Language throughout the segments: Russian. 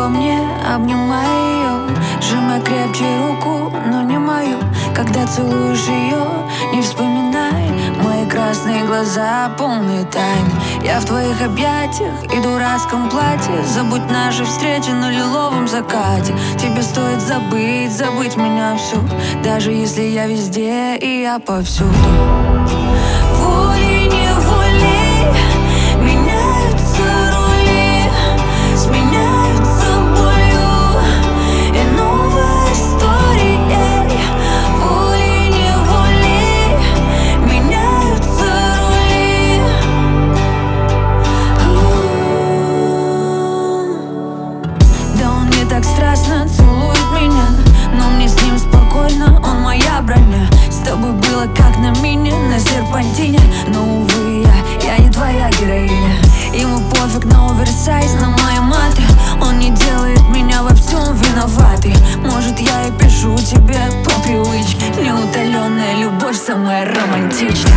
ко мне, обнимай ее, сжимай крепче руку, но не мою. Когда целуешь ее, не вспоминай мои красные глаза, полные тайн. Я в твоих объятиях и дурацком платье. Забудь наши встречи на лиловом закате. Тебе стоит забыть меня всю, даже если я везде и я повсюду. Волей-неволей меняются роли, сменяются болью и новой историей. Волей-неволей меняются роли. Да он не так страстно целует меня, но мне с ним спокойно, он моя броня. С тобой было как на мине, на серпантине, но, увы, я не твоя героиня. Ему пофиг на оверсайз, на мои маты. Он не делает меня во всем виноватой. Может, я и пишу тебе по привычке. Неутоленная любовь самая романтичная.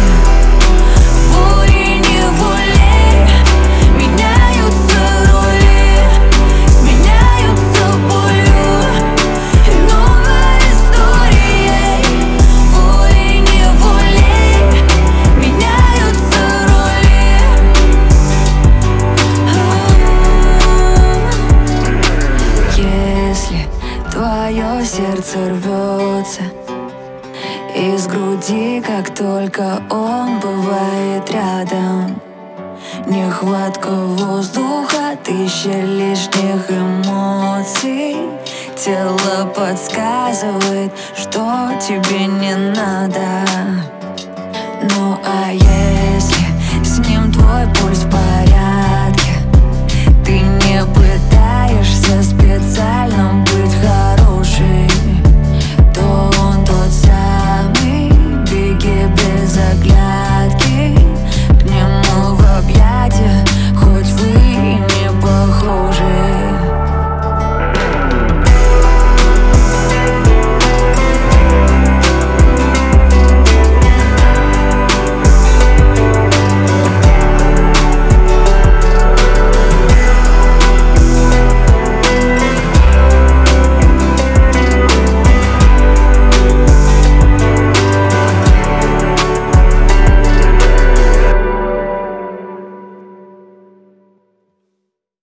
Волей-неволей меняются роли, сменяются болью и новой историей. Волей-неволей меняются роли. Если твое сердце рвется из груди, как только он бывает рядом, нехватка воздуха, тысяча лишних эмоций. Тело подсказывает, что тебе не надо. Ну а если с ним твой пульс